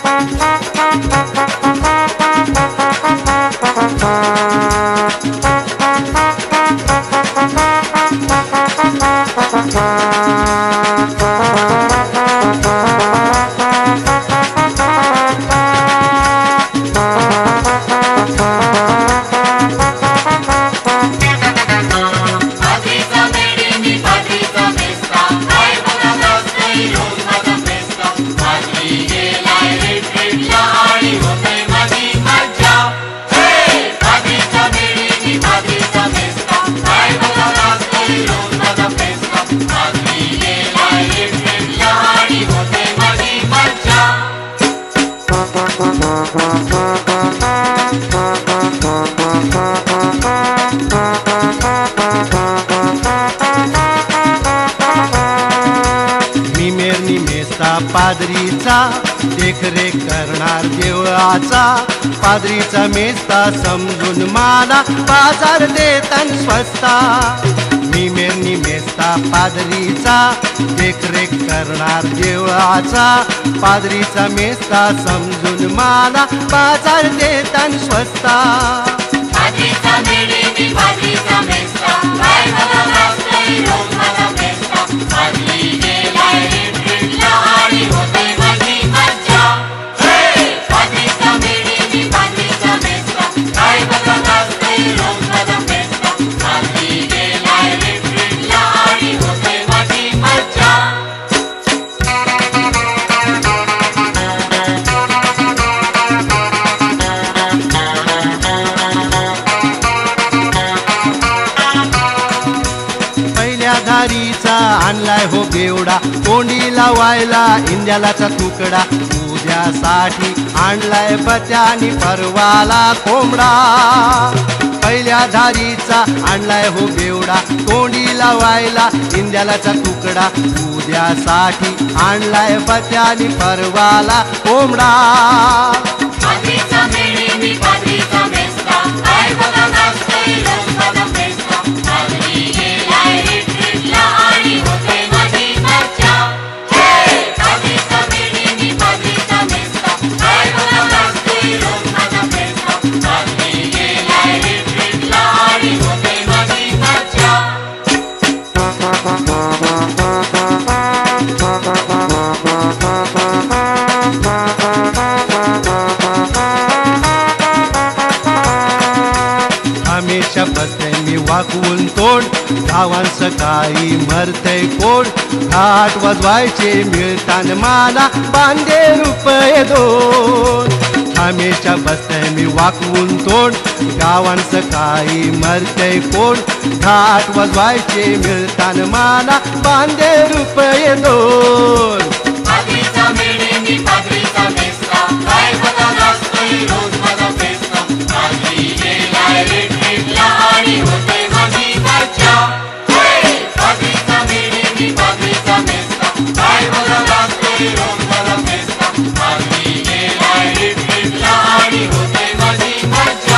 पादरीचा देखरेख करणार देवळाचा पादरीचा मेस्ता समजून मला बाजार देतान स्वस्ता निमेरनी मेस्ता पादरीचा देखरेख करणार देवळाचा पादरीचा मेस्ता समजून मला बाजार देतान स्वस्ता पादरीचा मेळी पादरीचा मेस्ता काय मला असतंय रोज माझा मेस्ता पादरी गेलाय रिट्रीटला आणि होते माझी मज्जा हे पादरीचा मेळी पादरीचा मेस्ता काय मला असतंय रोज माझा मेस्ता पादरी गेलाय रिट्रीटला आणि होते माझी मज्जा धारीचा आणलाय हो बेवडा तोंडी लावायला इंद्यालाचा तुकडा उद्यासाठी आणलाय बत्यानी परवाला कोंबडा पहिल्या धारीचा आणलाय हो बेवडा तोंडी लावायला इंद्यालाचा तुकडा उद्यासाठी आणलाय बत्यानी परवाला कोंबडा पादरीचा मेळी पादरीचा मेस्ता काय बघा नाचतोय रोज माझा मेस्ता पादरी गेलाय रिट्रीटला आणि होते माझी मज्जा हे पादरीचा मेळी पादरीचा मेस्ता काय बघा नाचतोय रोज माझा मेस्ता पादरी गेलाय रिट्रीटला आणि होते माझी मज्जा हमेशा बसते मी वाकवून तोंड गावान सकाळी मरतय कोण घाट वाजवायचे मिळतान मला बांधे रुपये दोन हमेशा बसते मी वाकवून तोंड गावान सकाळी मरतय कोण घाट वाजवायचे मिळतान मला बांधे रुपये दोन पादरीचा मेळी पादरीचा मेस्ता काय बघा नाचतोय रोज माझा मेस्ता पादरी गेलाय रिट्रीटला आणि होते माझी मज्जा हे पादरीचा मेळी पादरीचा मेस्ता काय बघा नाचतोय रोज माझा मेस्ता पादरी गेलाय रिट्रीटला आणि होते माझी मज्जा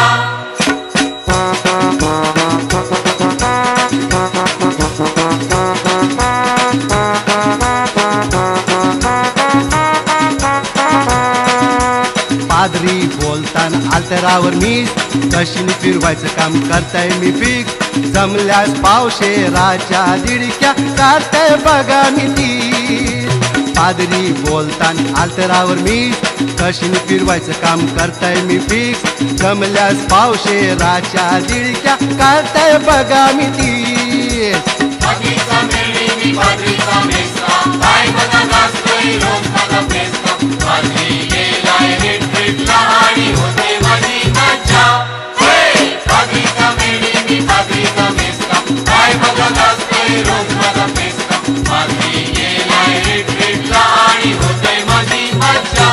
पादरी बोलताना आल्तरावर मीच कशीने फिरवायचं काम करताय मी फिक्स जमल्यास पावशेराच्या दिडक्या काढताय बघा मी ती पादरी बोलताना आल्तरावर मीच कशीने फिरवायचं काम करताय मी फिक्स जमल्यास पावशेराच्या दिडक्या काढताय बघा मी ती पादरीचा मेळी पादरीचा मेस्ता काय बघा नाचतोय रोज माझा मेस्ता पादरी गेलाय रिट्रीटला आणि होते माझी मज्जा हे पादरीचा मेळी पादरीचा मेस्ता काय बघा नाचतोय रोज माझा मेस्ता पादरी गेलाय रिट्रीटला आणि होते माझी मज्जा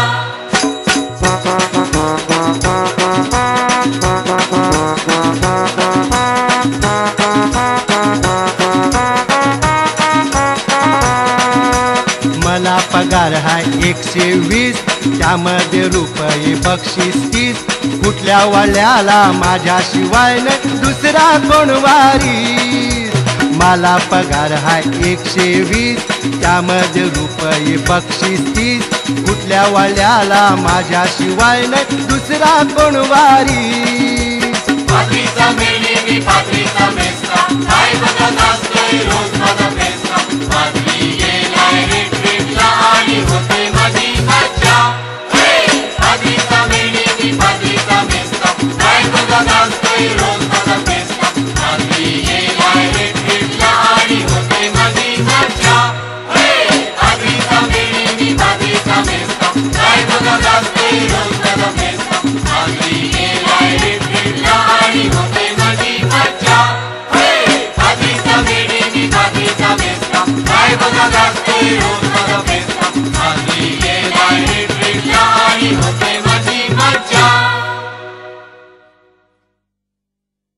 मला पगार हाय 120 त्यामध्ये रुपये बक्षीस 30 कुठल्या वाल्याला माझ्याशिवाय न दुसरा कोण वारीस मला पगार हाय 120, त्यामध्ये रुपये बक्षीस 30. कुठल्या वाल्याला माझ्याशिवाय नाही दुसरा कोण वारी. पाथरीचा मेळी मी पाथरीचा मेस्ता, काय बघत असतोय रोज माझा फेस्ता. पाथरी गेलाय रिट्रीटला आणि होते माझी मज्जा. पाथरीचा मेळी मी पाथरीचा मेस्ता, काय बघत असतोय रोज माझा फेस्ता. पाथरी गेलाय रिट्रीटला आणि होते माझी मज्जा. पाथरीचा मेळी मी पाथरीचा मेस्ता, काय बघत असतोय रोज माझा फेस्ता. पाथरी गेलाय रिट्रीटला आणि होते माझी मज्जा. पाथरीचा मेळी मी पाथरीचा मेस्ता, काय बघत असतोय रोज माझा फेस्ता. पाथरी गेलाय रिट्रीटला आणि होते माझी मज्जा.